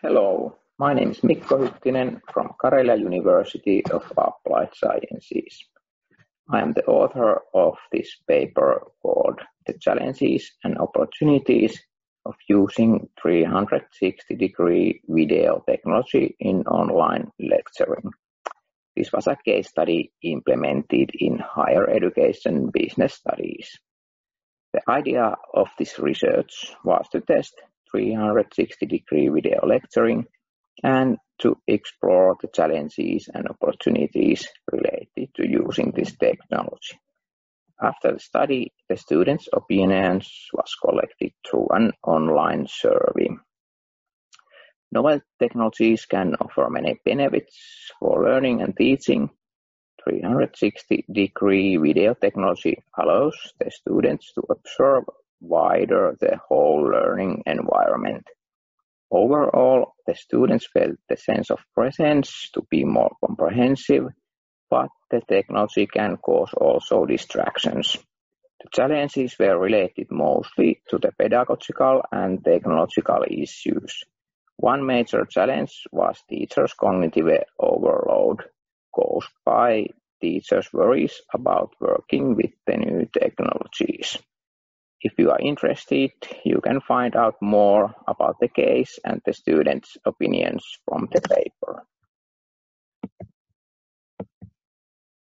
Hello, my name is Mikko Hyttinen from Karelia University of Applied Sciences. I am the author of this paper called The Challenges and Opportunities of Using 360-degree Video Technology in Online Lecturing. This was a case study implemented in higher education business studies. The idea of this research was to test 360-degree video lecturing and to explore the challenges and opportunities related to using this technology. After the study, the students' opinions was collected through an online survey. Novel technologies can offer many benefits for learning and teaching. 360-degree video technology allows the students to observe wider the whole learning environment. Overall, the students felt the sense of presence to be more comprehensive, but the technology can cause also distractions. The challenges were related mostly to the pedagogical and technological issues. One major challenge was teachers' cognitive overload caused by teachers' worries about working with the new technologies. If you are interested, you can find out more about the case and the students' opinions from the paper.